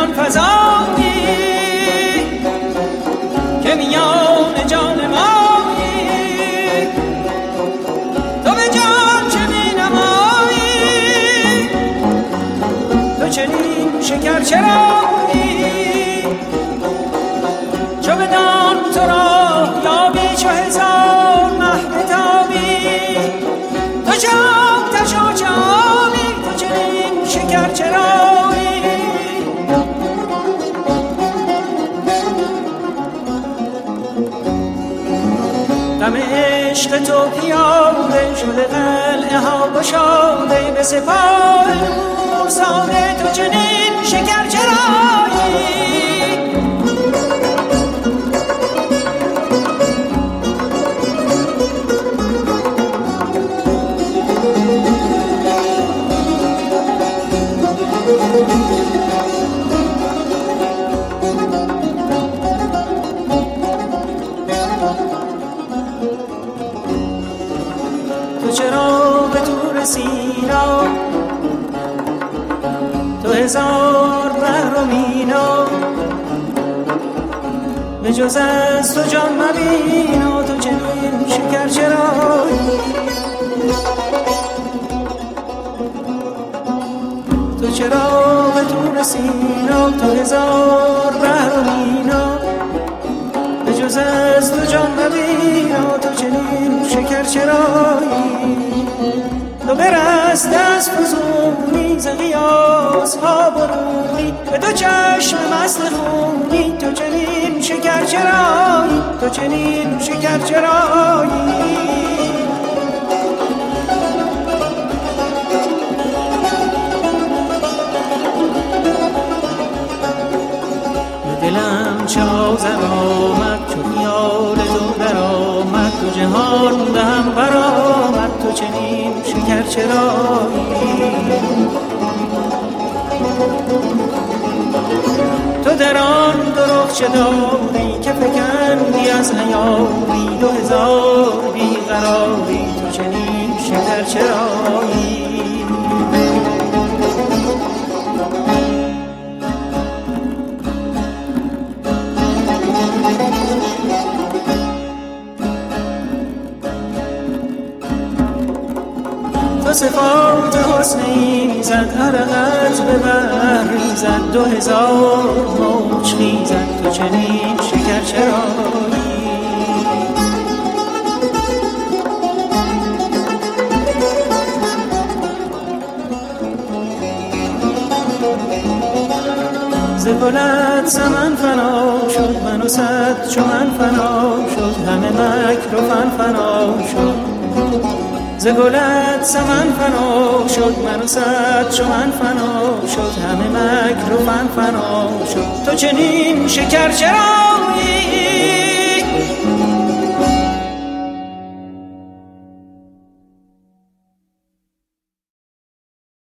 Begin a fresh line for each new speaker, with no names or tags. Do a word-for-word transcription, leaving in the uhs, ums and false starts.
جان فزایی که میان جان مایی، تو به جان چه مینمایی، تو چنین شکر چرایی، چو بدان تو را یابی چو هزار مه بتابی، تو جام تشا جامی، تو چنین شکر چرایی. غم عشق تو پیاده شده قلعه ها گشاده، به سپاه نور ساده، تو چنین شکر چرایی. تو چرا به تو رسینا، تو هزار بحر و مینا، به جز از تو جان مبینا، تو چنین شکر چرایی. تو چرا به تو رسینا، تو هزار بحر و مینا، به جز از تو جان مبینا، تو چنین شکر چرایی. تو برست از فزونی ز قیاس ها برونی، به دو چشم مست خونی، تو چنین شکر چرایی، تو چنین شکر چرایی. دلم چه آذر آمد چو خیال تو در آمد، تو جهان دهم برآمد، تو چنین شکر چرایی. تو در آن درخت چه داری که فکندی از حیاری، دو هزار بیقراری، تو چنین شکر چرایی. تو صفات حسنی زد عرقت به بر ریزد، دو هزار موج خیزد، تو چنین شکر چرایی. ز گلت سمن فنا شد، من و صد چو من فنا شد، همه مکر و فن فنا شد. ز گلت سمن فنا شد، من و صد چو من فنا شد، همه مکر و فن فنا شد، تو چنین شکر چرایی.